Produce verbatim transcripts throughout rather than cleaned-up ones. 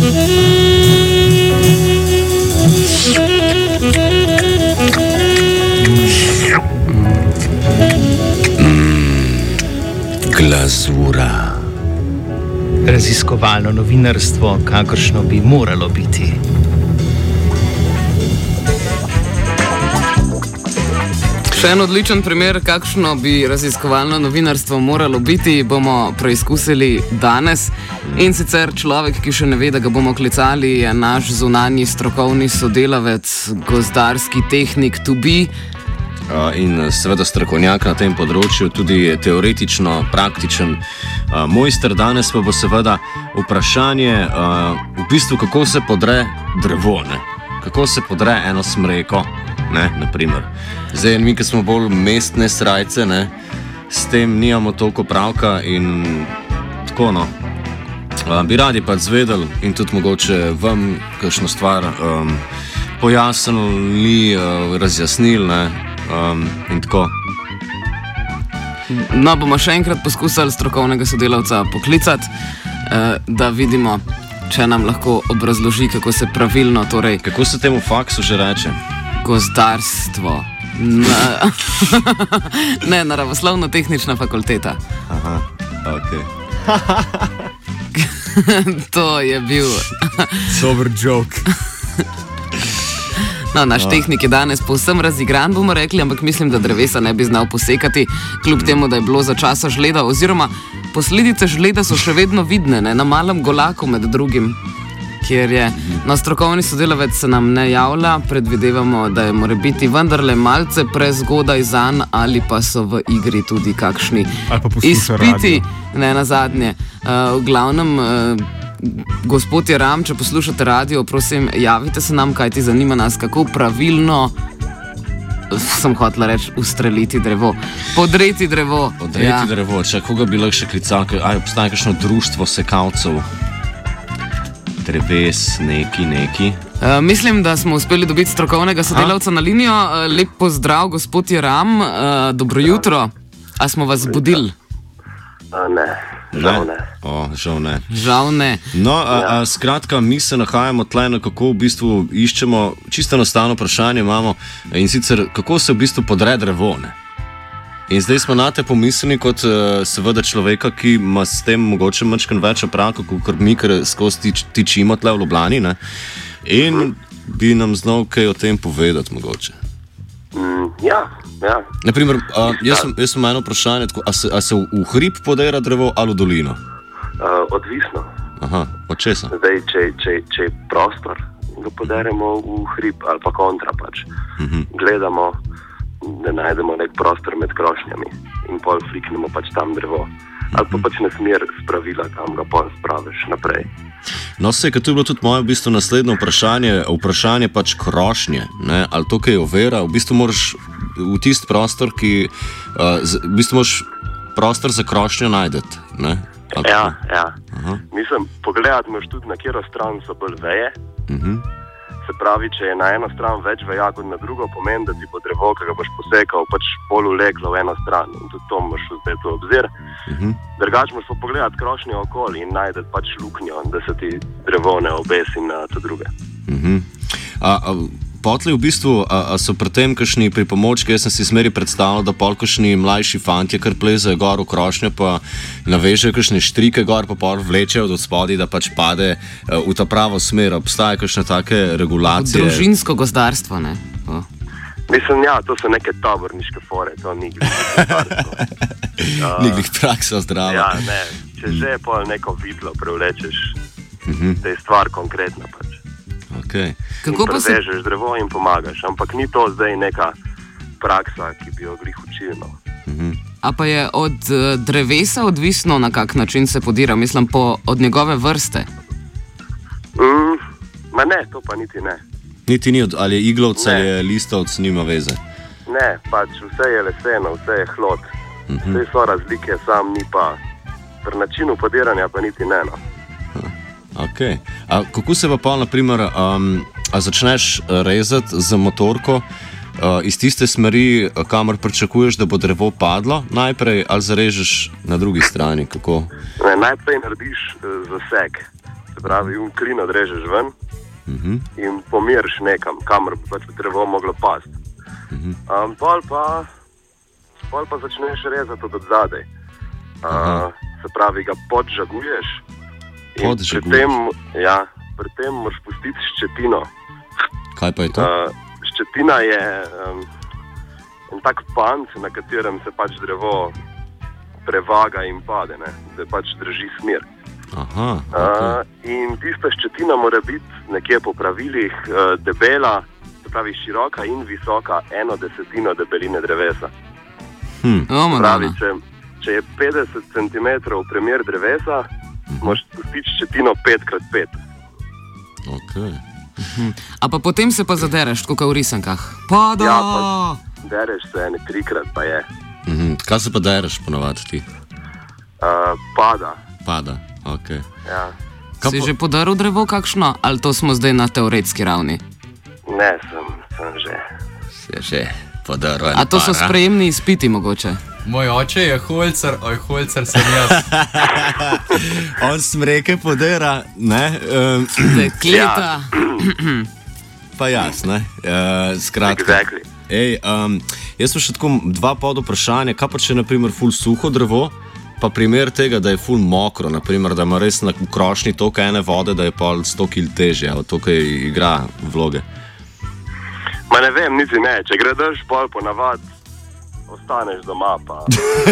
Glazura. Raziskovalno novinarstvo, kakršno bi moralo biti. Še en odličen primer, kakšno bi raziskovalno novinarstvo moralo biti, bomo preizkusili danes. In sicer človek, ki še ne ve, da ga bomo klicali, je naš zunanji strokovni sodelavec, gozdarski tehnik to be. In seveda strokovnjak na tem področju, tudi teoretično, praktičen uh, mojster. Danes pa bo seveda vprašanje, uh, v bistvu, kako se podre drevo, ne? Kako se podre eno smreko, ne, naprimer. Zdaj, mi, ki smo bolj mestne srajce, ne, s tem nijamo toliko pravka in tako, no. Uh, bi radi pa zvedeli in tudi mogoče vam kakšno stvar um, pojasnili, uh, razjasnili, ne. Um, in tako. No, bomo še enkrat poskusili strokovnega sodelavca poklicati, eh, da vidimo, če nam lahko obrazloži, kako se pravilno, torej... Kako se temu faksu že reče? Gozdarstvo. Na... ne, naravoslovno-tehnična fakulteta. Aha, okej. To je bil... Sober joke. No, naš no. tehnik je danes povsem razigran, bomo rekli, ampak mislim, da drevesa ne bi znal posekati, kljub temu, da je bilo za časa žleda, oziroma posledice žleda so še vedno vidne, ne, na Malem Golaku med drugim, kjer je no, strokovni sodelavec se nam ne javlja, predvidevamo, da je more biti vendarle malce prezgodaj zanj, ali pa so v igri tudi kakšni izpiti, ne na zadnje. Uh, v glavnem... Uh, Gospod Jeram, če poslušate radio, prosim, javite se nam, kaj ti zanima nas, kako pravilno, sem hotela reči, ustreliti drevo. Podreti drevo. Podreti ja. drevo, če koga bi lahko še klical, aj obstaja kakšno društvo sekalcev, dreves, neki, neki. Uh, mislim, da smo uspeli dobiti strokovnega sodelavca ha? na linijo. Uh, lep pozdrav, gospod Jeram, uh, dobro jutro. A smo vas zbudili? Uh, ne. Žal ne. O, žal ne. Žal ne. No, a, a, skratka, mi se nahajamo tle, na kako v bistvu iščemo, čisto enostavno vprašanje imamo, in sicer, kako se v bistvu podre drevo, ne? In zdaj smo na te pomislili kot uh, seveda človeka, ki ima s tem mogoče manjšken več opravka, kot mi, ker skozi tič, tičimo tle v Ljubljani, ne? In bi nam znal kaj o tem povedati mogoče. Mm, ja, ja. Naprimer, a, jaz, sem, jaz sem eno vprašanje, tako, a, se, a se v, v hrib podera drevo ali v dolino? Uh, odvisno. Aha, od česa? Zdaj, če, če, če je prostor, ga poderemo v hrib ali pa kontra pač. Uh-huh. Gledamo, da najdemo nek prostor med krošnjami in pol fliknemo pač tam drevo. Ali pa pač ne smer spravila, kam ga pol spraviš naprej. No, se, ker to je bilo tudi moje v bistvu naslednje vprašanje, vprašanje pač krošnje, ne, ali to, kaj je overa, v bistvu moraš v tist prostor, ki, uh, z, v bistvu moraš prostor za krošnjo najdeti, ne? Ali ja, ja. Aha. Mislim, pogledati moraš tudi, na katero stran so bolj veje. Uh-huh. Se pravi, če je na eno stran več veja kot na drugo, pomeni, da ti bo drevo, ki ga boš posekal, pač bolj uleglo v eno stran in tudi to moraš vzeti v obzir. Uh-huh. Drugače moraš pa pogledati krošnjo okoli in najdeti pač luknjo, da se ti drevo ne obesi na to druge. Uh-huh. A, a potli v bistvu, a, a so pri tem kakšni pripomočki, jaz sem si smeri predstavljal, da pol kakšni mlajši fantje kar plezajo gor v krošnjo, pa navežejo kakšne štrike gor, pa pol vlečejo od spodaj, da pač pade uh, v ta pravo smer. Obstaja kakšne take regulacije? Družinsko gozdarstvo, ne? O. Mislim, ja, to so neke taborniške fore, to ni glih gozdarstvo. uh, ni glih praksa zdrava. Ja, ne, če že pol neko vidlo prevlečeš, uh-huh. da je stvar konkretna pač. Okay. Kako pa se... Prevežeš drevo in pomagaš, ampak ni to zdaj neka praksa, ki bi jo glih učili. Uh-huh. A pa je od uh, drevesa odvisno, na kak način se podira, mislim, po, od njegove vrste? Mm, ma ne, to pa niti ne. Niti ni, od, ali je iglovc ali je listovc, nima veze? Ne, pač vse je leseno, vse je hlod. Uh-huh. Vse so razlike, sam ni pa. Pri načinu podiranja pa niti ne, no. Okay. A kako se pa pa, naprimer, um, a začneš rezati z motorko uh, iz tiste smeri, kamor pričakuješ, da bo drevo padlo najprej, ali zarežeš na drugi strani? Kako? Ne, najprej narediš uh, zaseg. se pravi, un klin odrežeš ven uh-huh. in pomiriš nekam, kamor bi pač drevo moglo pasti. Uh-huh. Um, pol, pa, pol pa začneš rezati od odzadej. Uh, se pravi, ga podžaguješ in pri tem, ja, pri tem moraš pustiti ščetino. Kaj pa je to? Uh, ščetina je um, en tak panc, na katerem se pač drevo prevaga in pade, ne? Da pač drži smer. Aha, okay. uh, in tista ščetina mora biti nekje po pravilih uh, debela, se pravi široka in visoka eno desetino debeline drevesa. Hmm. Oh, pravi, če, če je petdeset centimetrov premer drevesa, uh-huh. moraš pustiti ščetino pet krat pet. Okay. Uh-huh. A pa potem se pa zadereš, tako kot v risankah. Pada! Ja, pa dereš se ene trikrat, pa je. Uh-huh. Kaj se pa dereš ponavadi ti? Uh, pada. Pada, ok. Ja. Si po... že podaril drevo kakšno, ali to smo zdaj na teoretski ravni? Ne, sem, sem že. Si je že podaril. A to so para. Sprejemni izpiti mogoče? Moj oče je holcer, oj holcer sem jaz. On smreke podera, ne? Um, Dekleta. Ja. Pa jaz, ne? Uh, skratka. Exactly. Ej, um, jaz sem še tako dva pod vprašanja, kaj pa če je naprimer ful suho drevo, pa primer tega, da je ful mokro, naprimer, da ima res na krošnji toliko ene vode, da je pol sto kil težje, ali to, kaj igra vloge? Ma ne vem, niti ne, če gredeš pol po navad, ostaneš doma, pa...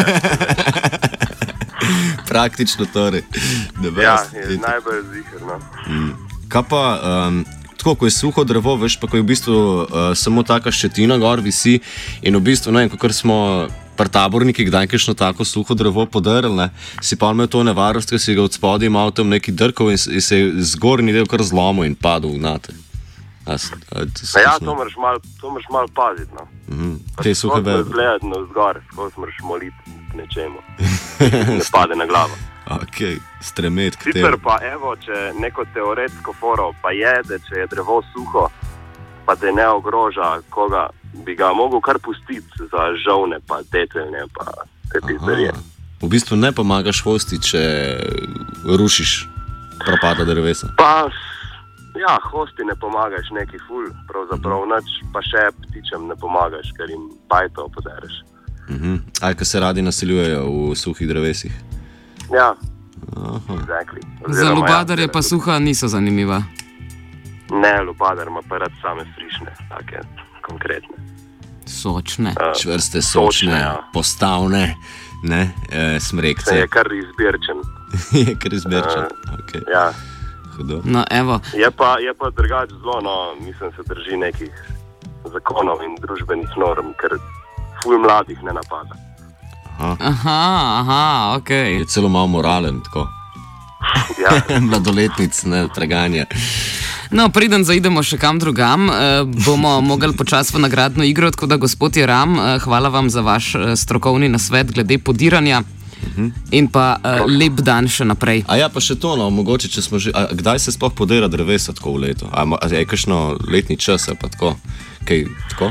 Praktično torej. Ja, je najbolj ziherno. Mm. Kaj pa... Um, Tako, ko je suho drevo, veš, pa ko je v bistvu uh, samo taka ščetina gor visi in v bistvu, ne vem, kakor smo pri taborniki kdaj kakšno tako suho drevo podarili, ne, si pa imel to nevarnost, ker si ga od spodaj imel tam neki drkov in, in se je zgornji del kar zlomil in padel nate. As, a, a ja, to moraš malo mal paziti, no. Mm-hmm. Te suhe veje. Tako gledati na vzgor, tako se moraš moliti nečemu, ne pade na glavo. Ok, stremet k temu. Sicer pa, evo, če neko teoretsko foro pa je, da če je drevo suho, pa te ne ogroža koga, bi ga mogel kar pustiti za žovne, pa deteljne, pa te pizderije. V bistvu ne pomagaš hosti, če rušiš propada drevesa? Pa, ja, hosti ne pomagaš neki ful, pravzaprav nič, pa še ptičem ne pomagaš, ker jim bajto podereš. Uh-huh. Aj, ko se radi naseljujejo v suhih drevesih? Ja, exactly. Za lubadarje pa suha niso zanimiva. Ne, lubadar ima pa rad same frišne, take konkretne. Sočne. Uh, Čvrste, sočne, sočne ja. Postavne, ne, e, smrekce. Je kar izbirčen. Je kar izbirčen, uh, ok. Ja. Hudo. No, evo. Je pa, je pa drugač zelo, no, mislim, se drži nekih zakonov in družbenih norm, ker ful mladih ne napada. Aha, aha, aha, ok. Je celo malo moralen, tako. Ja. Mladoletnic, ne, traganje. No, preden zaidemo še kam drugam, eh, bomo mogli počas v nagradno igro, tako da gospod Jeram, eh, hvala vam za vaš eh, strokovni nasvet glede podiranja uh-huh. in pa eh, lep dan še naprej. A ja, pa še to, no, mogoče, če smo že, a, kdaj se sploh podira drevesa tako v letu? A, a je kakšno letni čas, ali pa tako? Kaj, tako?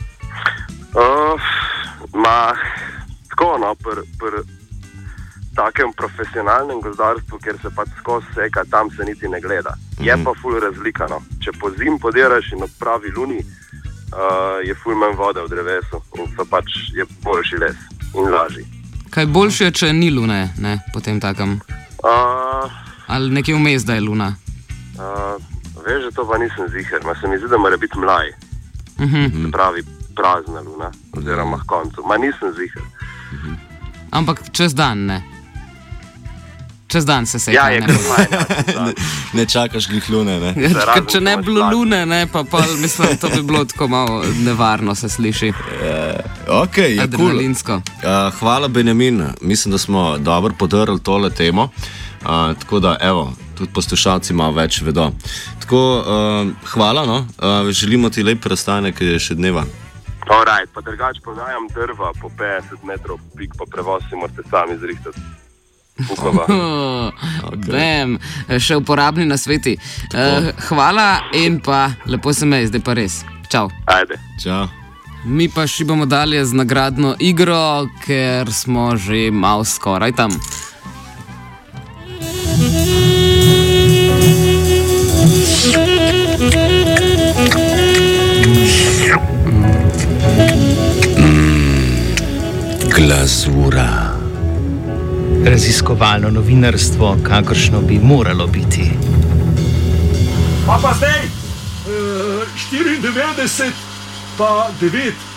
Uh, ma... Tako, no, pri pr takem profesionalnem gozdarstvu, kjer se pač skozi seka, tam se niti ne gleda. Je mm -hmm. pa ful razlika, no. Če po zim podiraš in ob pravi luni, uh, je ful manj vode v drevesu in so pač je boljši les in lažji. Kaj boljše je, če ni lune, ne, potem takem? Uh, Ali nekje vmes, da je luna? Uh, veš, že to pa nisem ziher, ma se mi zdi, da mora biti mlaj. Mm -hmm. Se pravi prazna luna, oziroma k koncu. Ma nisem ziher. Mhm. Ampak čez dan, ne? Čez dan se seka. Ja, je kar fajn, ja, ne, ne čakaš glih lune, ne? Ja, če ne bi bilo lune, ne, pa, pa mislim, to bi bilo tako malo nevarno, se sliši. Uh, ok, je adrenalinsko. Cool. Uh, hvala, Benjamin. Mislim, da smo dobro podrli tole temo. Uh, tako da, evo, tudi poslušalci malo več vedo. Tako, uh, hvala, no. Uh, želimo ti lep prestanek še dneva. Alright, pa drugač prodajam drva po petdeset metrov pik, pa prevoz si morate sami zrihtati. Vem, okay. Še uporabni nasveti. Uh, hvala in pa lepo se me, zdaj pa res. Čau. Ajde. Čau. Mi pa šibamo dalje z nagradno igro, ker smo že malo skoraj tam. cenzura. Raziskovalno novinarstvo, kakršno bi moralo biti. Pa pa zdaj, štiriindevetdeset, pa devet.